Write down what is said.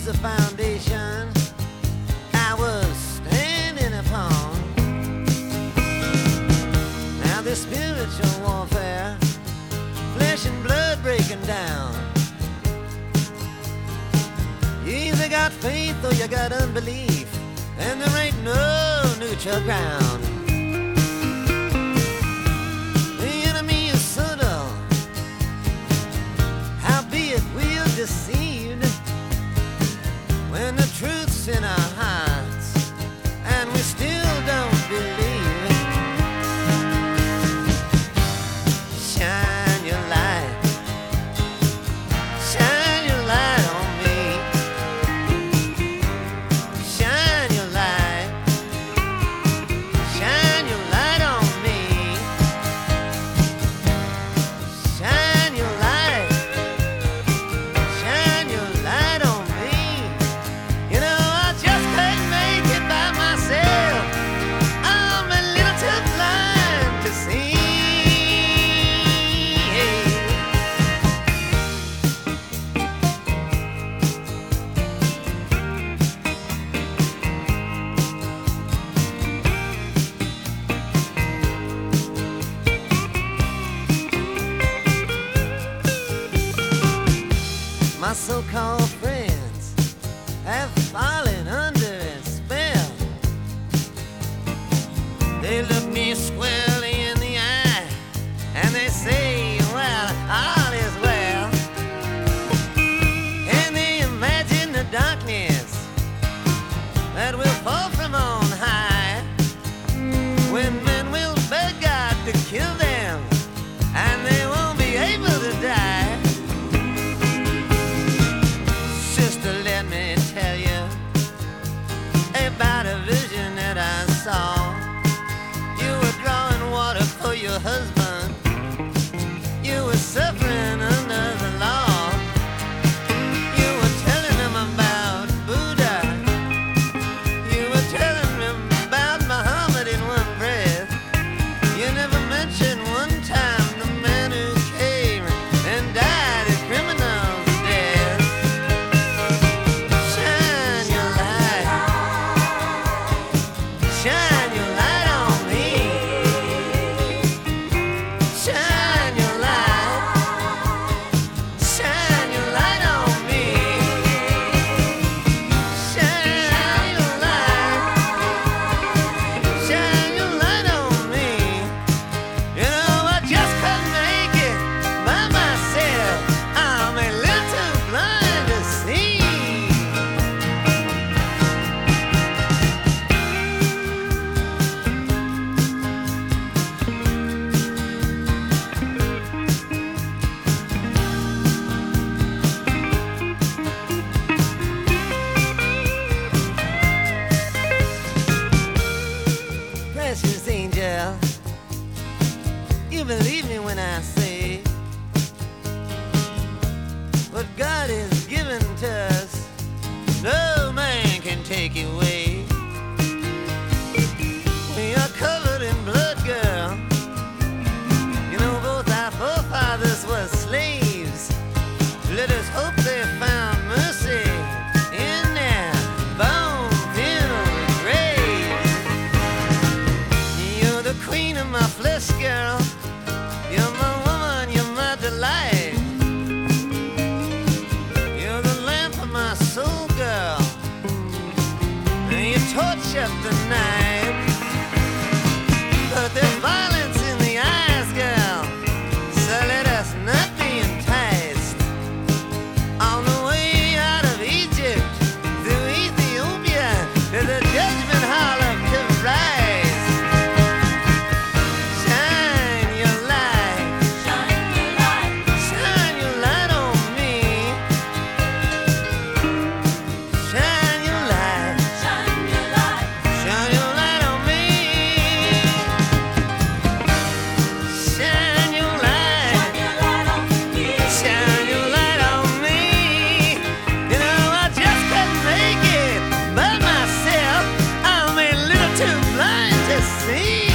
the foundation I was standing upon. Now this spiritual warfare, flesh and blood breaking down. You either got faith or you got unbelief, and there ain't no neutral ground. The enemy is subtle, howbeit we're deceived when the truth's in our hearts and we still don't believe. Shine your light, shine your light on me. Shine your light, shine your light on me. Shine your light, shine your light on me. You know I just can't make it by myself. I'm a little too blind to see. My so-called friends have fallen under a spell. They look me squarely in the eye and they say, well, all is well. And they imagine the darkness that will fall from on high, when men will beg God to kill them and they won't be able to die. Sister, let me tell you about a vision that I saw. You were drawing water for your husband. You were suffering under the law. You were telling him about Buddha. You were telling him about Muhammad in one breath. You never mentioned one time the man who came and died a criminal's death. Shine your light, shine your light on me. Shine your light, shine your light on me. Shine your light, shine your light on me. You know I just couldn't make it by myself. I'm a little too blind to see. Precious angel, you believe me when I say what God has given to us, no man can take away. We are covered in blood, girl. You know both our forefathers were slaves. Let us hope they found mercy in their bone-filled graves. You're the queen of my flesh, girl. You're my woman, you're my delight. You're the lamp of my soul, girl. And you torch up the night. But there's violence in the eyes, girl. So let us not be enticed. On the way out of Egypt, through Ethiopia, to the judgment hall of Christ. Shine your light, shine your light on me. Shine your light, shine your light on me. Shine your light, shine your light on me. You know I just couldn't make it by myself. I'm a little too blind to see.